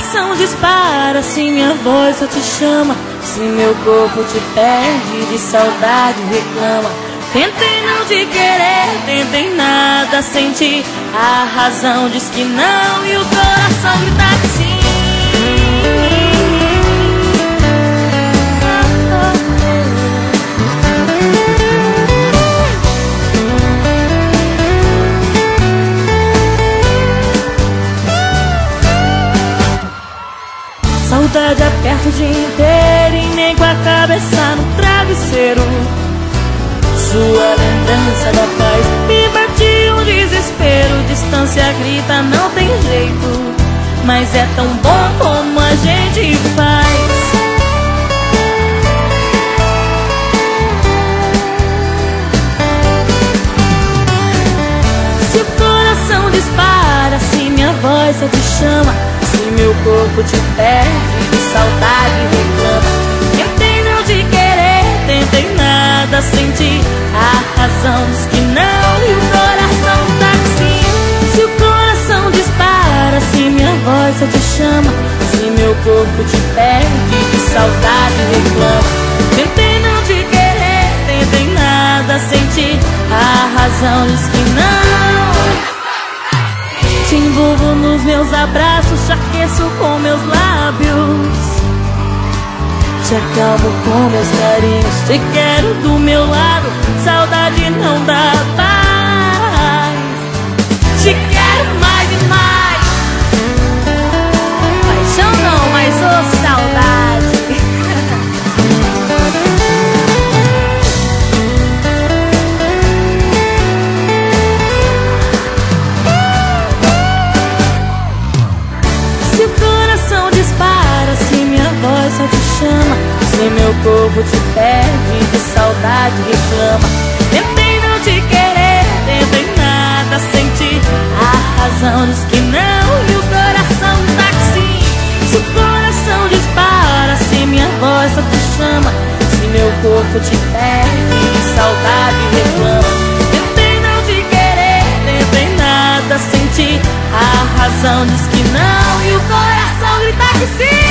coração dispara, se minha voz só te chama, se meu corpo te perde, de saudade reclama. Tentei não te querer, tentei nada sentir, a razão diz que não e o coração grita que sim. Saudade aperta o dia inteiro e nem com a cabeça no travesseiro. Sua lembrança da paz me bate um desespero. Distância grita, não tem jeito, mas é tão bom como a gente faz. Se o coração dispara, se minha voz só te chama, se meu corpo te perde, de saudade reclama. Tentei não te querer, tentei nada sentir, a razão diz que não e o coração tá que sim. Se o coração dispara, se minha voz só te chama, se meu corpo te perde, de saudade reclama. Tentei não te querer, tentei nada sentir, a razão diz que não. Te envolvo nos meus abraços, te aqueço com meus lábios, te acalmo com meus carinhos, te quero do meu lado, saudade não dá paz. Te quero mais e mais, paixão não, mas ô saudade. Se o coração dispara, se minha voz só te chama, se meu corpo te perde, de saudade reclama. Tentei não te querer, tentei nada sentir, a razão diz que não e o coração tá que sim. Se o coração dispara, se minha voz só te chama, se meu corpo te perde, de saudade reclama. Tentei não te querer, tentei nada sentir, a razão diz que não e o coração grita que sim.